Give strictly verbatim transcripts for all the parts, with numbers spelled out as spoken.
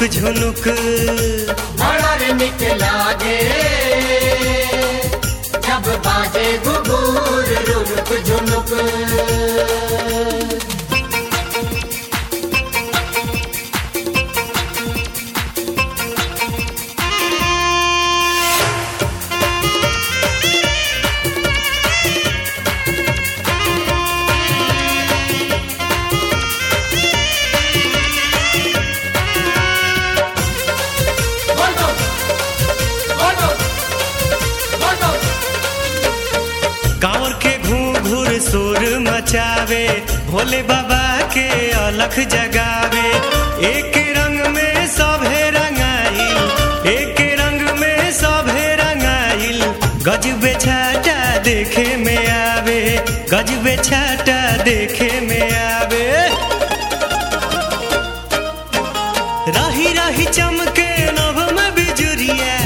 झुनुक बड़ा रे निक लागे जब बाजे घुघुर रुनुक झुनुक। सुर मचावे भोले बाबा के अलख जगावे। एक रंग में सभे रंगाइल, एक रंग में सभे रंगाइल। गजबे छाटा देखे में आवे, गजबे छाटा देखे में आवे। राही राही चमके नभ में बिजुरिया,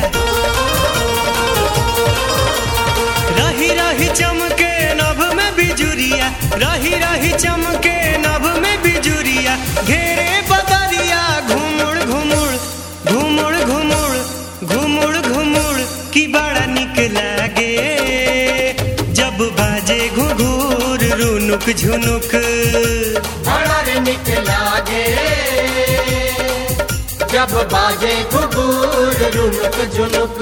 राही राही चमके नभ में बिजुरिया, राही राही चमके नभ में बिजुरिया। घेरे बदरिया घुमुड़ घुमुड़ घुमुड़ घुमुड़ घुमुड़ घुमुड़ की बड़ा निक लागे जब बाजे घुघुर रुनुक झुनुक। बड़ा रे निक लागे जब बाजे घुघुर रुनुक झुनुक।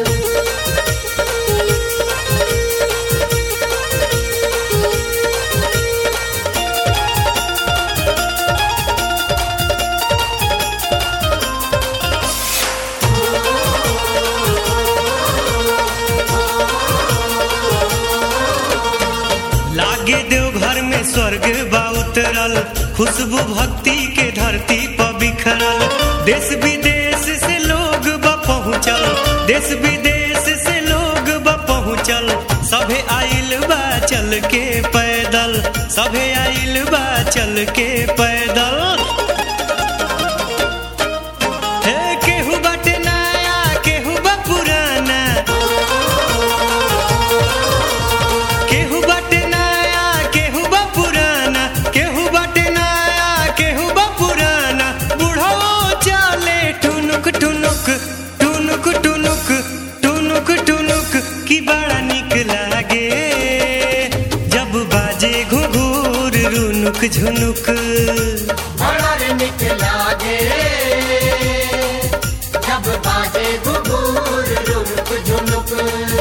देवघर में स्वर्ग बा उतरल, खुशबू भक्ति के धरती पर बिखरल। देश विदेश से लोग बा पहुँचल, देश विदेश से लोग बा पहुँचल। सभे आइल बा चल के पैदल, सभे आइल बा चल के पैदल। हे केहू बाटे नया केहू बा पुराना, केहू बाटे टुनुक टुनुक टुनुक टुनुक टुनुक की बड़ा निक लागे जब बाजे घुघुर रुनुक झुनुक। बड़ा रे निक लागे जब बाजे घुघुर रुनुक झुनुक।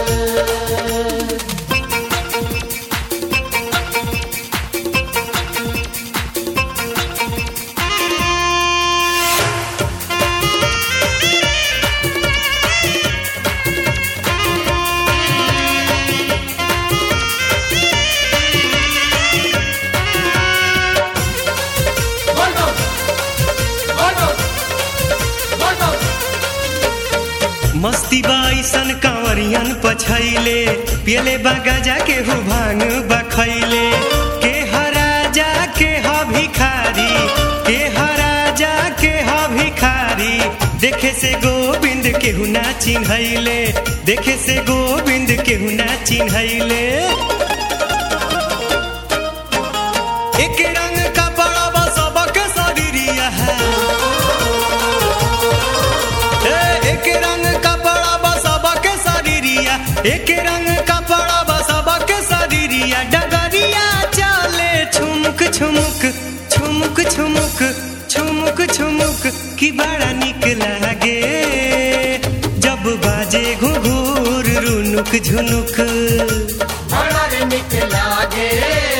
मस्ती बाईसन कांवरियन पछैले, पियले बागाजा के हु भांग बखैले। के हराजा के ह भिखारी, के हराजा के ह भिखारी। देखे से गोविंद केहू ना चिन्हैले, देखे से गोविंद केहू ना चिन्हैले। एक रंग का बड़ा बसबा के शरीरिया है, एक रंग का बड़ा बसबा के शरीरिया, एक रंग का बड़ा बसबा के शरीरिया। डगरिया चले छुमुक छुमुक छुमुक छुमुक छुमुक छुमुक की बड़ा निक लागे जब बाजे घुघुर रुनुक झुनुक। बड़ा रे निक लागे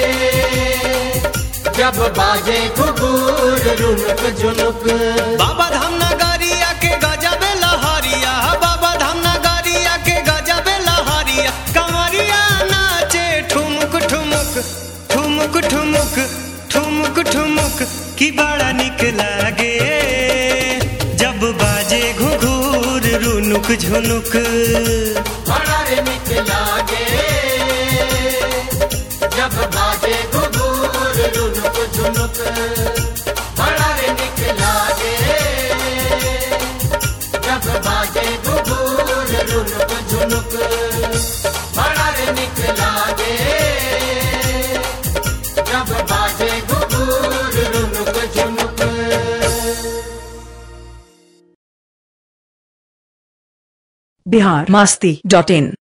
जब बाजे घुघुर रुनुक झुनुक। बाबा धाम नगरिया के गजब लहरिया, बाबा धाम नगरिया के गजब लहरिया। कंवरिया नाचे ठुमुक ठुमुक ठुमुक ठुमुक ठुमुक ठुमुक की बड़ा निक लागे जब बाजे घुघुर रुनुक झुनुक। बड़ा रे निक लागे जब बाजे घुघुर रुनुक झुनुक। बड़ा रे निक लागे जब बाजे घुघुर रुनुक झुनुक। बड़ा रे निक लागे जब बाजे घुघुर रुनुक झुनुक। बिहार मस्ती डॉट इन।